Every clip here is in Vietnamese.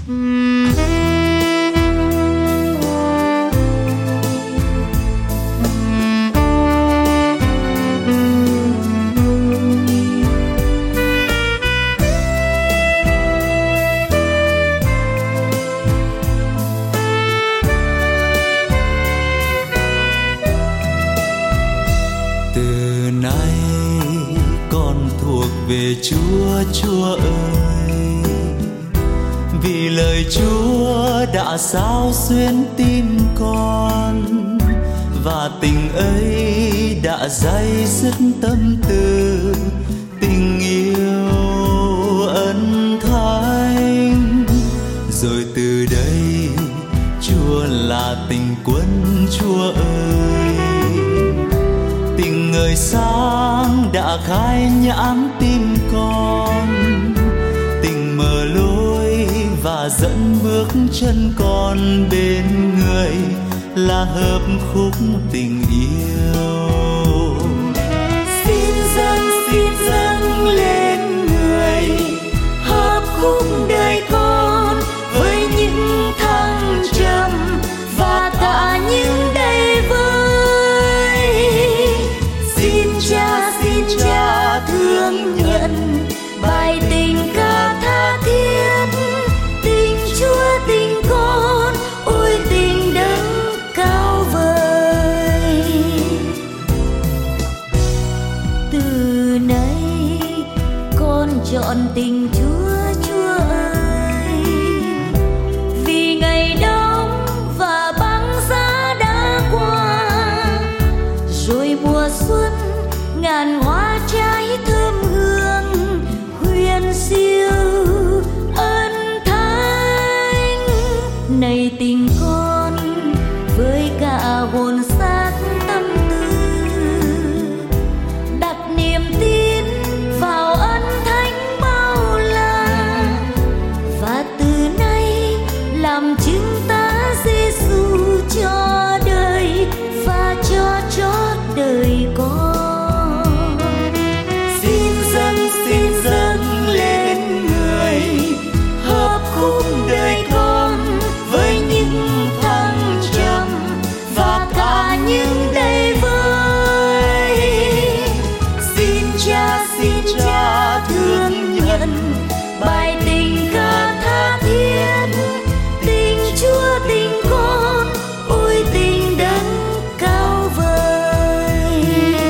Từ nay con thuộc về Chúa, Chúa ơi, vì lời Chúa đã xao xuyến tim con, và tình ấy đã day dứt tâm tư, tình yêu ân thánh. Rồi từ đây Chúa là tình quân, Chúa ơi, tình người sáng đã khai nhãn tim con, tình mở lối và dẫn bước chân con bên người, là hợp khúc tình yêu. Xin dâng lên người, hợp khúc đời con với những thăng trầm và cả những đầy vơi. Xin cha thương nhận bài tình ca tha thiết, tình Chúa tình con, ôi tình đấng cao vời. Từ nay con chọn tình Chúa, Chúa ơi, vì ngày đông và băng giá đã qua, rồi mùa xuân ngàn hoa trái thơm hương huyền siêu ân thánh. Này tình con với cả hồn xác tâm tư, đặt niềm tin vào ân thánh bao la, và từ nay làm chứng tá Giêsu cho đời và cho chót đời con. Xin dâng lên người, hợp khúc đời con với những thăng trầm và cả những đầy vơi. Xin cha thương nhận bài tình ca tha thiết, tình Chúa tình con, ôi tình đấng cao vời.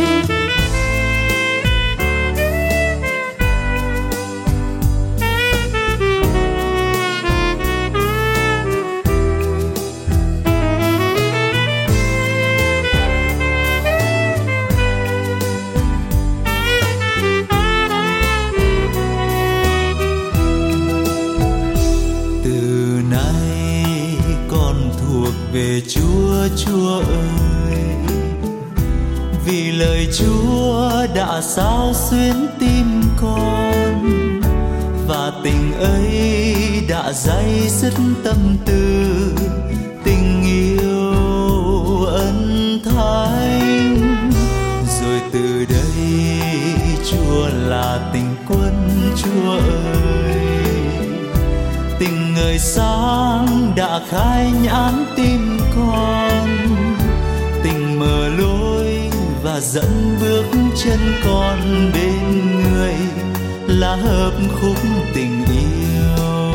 Từ nay con thuộc về Chúa, Chúa ơi, vì lời Chúa đã xao xuyến tim con, và tình ấy đã day dứt tâm tư, tình yêu ân thánh. Rồi từ đây Chúa là tình quân, Chúa ơi, tình người sáng đã khai nhãn tim con, tình mở lối và dẫn bước chân con bên người, là hợp khúc tình yêu.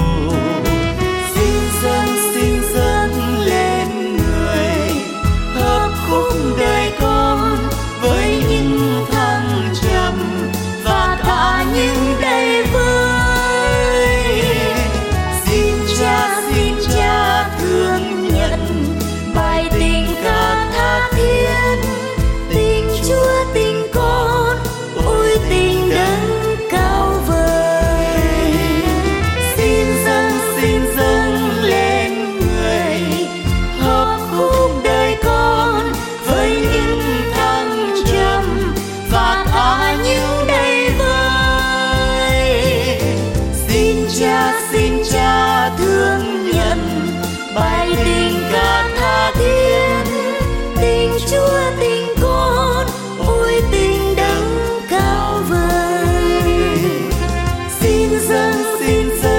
Xin dâng lên người, hợp khúc đời con với những thăng trầm và cả những đầy vơi. Xin cha thương nhận bài tình ca tha thiết, tình Chúa tình con, ôi tình đấng cao vời. Xin dâng lên người, hợp khúc đời con với những thăng trầm và cả những đầy vơi. Xin cha thương nhận bài tình ca tha thiết, tình Chúa tình con, ôi tình đấng cao vời. Xin dâng